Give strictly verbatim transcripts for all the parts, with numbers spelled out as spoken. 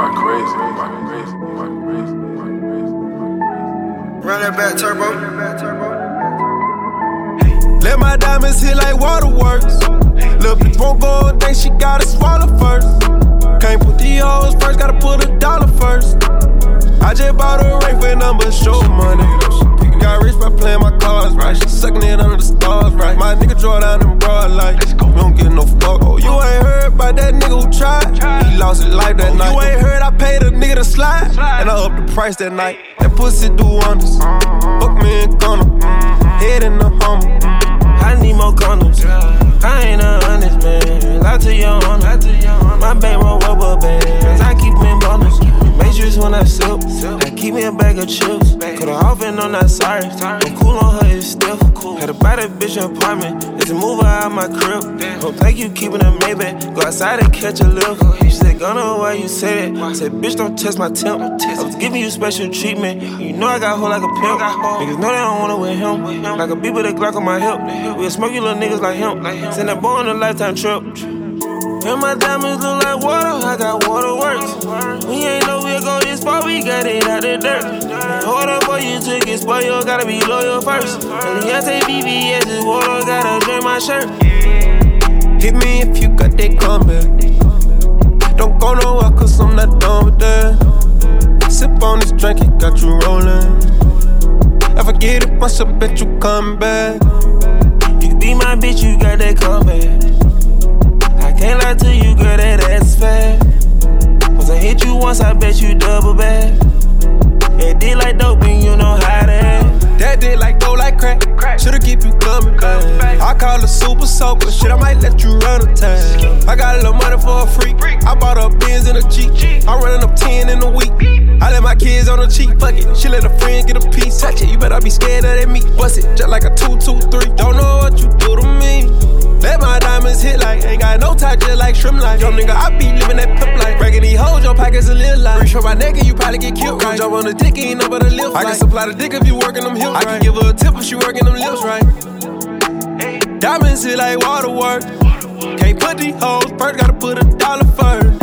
my crazy, my crazy, my crazy, my crazy. Run that back, turbo. Let my diamonds hit like waterworks. Lil' bitch won't go a day, she gotta swallow first. Can't put the hoes first, gotta put a dollar first. I just bought a ring for number show money. Got rich by playing my cards right. She sucking it under the stars right. My nigga draw down them broad lights. We don't get no fuck. Oh, you ain't heard about that nigga who tried. He lost his life that night. You ain't heard I paid a nigga to slide, and I upped the price that night. That pussy do wonders. Fuck me and Gunner. Head in the Hummer. I need more condoms. I ain't a honest man. Lie to your honor. My bankroll rubber bands. I keep them in bonus. Matrix when I sip. I keep me a bag of chips. Cut her off and I'm not sorry. I'm cool on her, it's stiff. Had to buy that bitch an apartment. It's a mover out my crib. Don't think you keeping a Maybach. Go outside and catch a lift. She said, Gunna, why you say that? I said, bitch, don't test my temp. I was giving you special treatment. You know I got hold like a pimp. Niggas know they don't wanna with him. Like a beat with a Glock on my hip. We'll smoke you little niggas like him. Send that boy on a lifetime trip. And my diamonds look like water, I got waterworks. We ain't know we'll go this far, we got it out the dirt. Hold up, boy, you took it, spoil, gotta be loyal first. And I say B B S is water, gotta drink my shirt. Hit me if you got that comeback. Don't go nowhere, cause I'm not done with that. Sip on this drink, it got you rolling. If I get it once, I bet you come back. You can be my bitch, you got that comeback. Can't lie to you, girl, that ass is fat. Once I hit you once, I bet you double back. It did like dope and you know how to act. That did like dope like crack. Should've keep you coming back. I call it super soaker. Shit, I might let you run a time. I got a little money for a freak. I bought her Benz in a Jeep. I'm running up ten in a week. I let my kids on the cheap. Fuck it, she let a friend get a piece. Touch it, you better be scared of that meat. Bust it just like a two two three. Don't know what you do to me. Let my diamonds hit like ain't got no tie, just like shrimp life. Young nigga, I be living that pimp life. Breaking these hoes, your pockets a little life. Reach for my neck and you probably get killed right. Jump on the dick, ain't no but a lift. I can supply the dick if you working them hips right. I can give her a tip if she working them lips right. Diamonds hit like waterworks. Can't put these hoes first, gotta put a dollar first.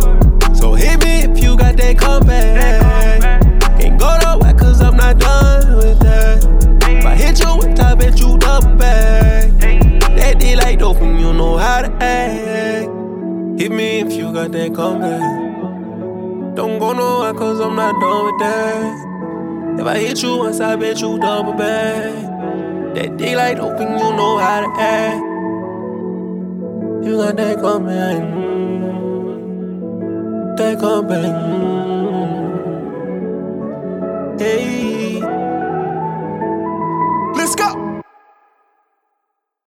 So hit me if you got that comeback. Can't go nowhere cause I'm not done with that. If I hit you with I bet you double back. That did like dope and you know how to act. Hit me if you got that comeback. Don't go nowhere cause I'm not done with that. If I hit you once, I bet you double back. That dick like dope and you know how to act. You got that comeback. That comeback.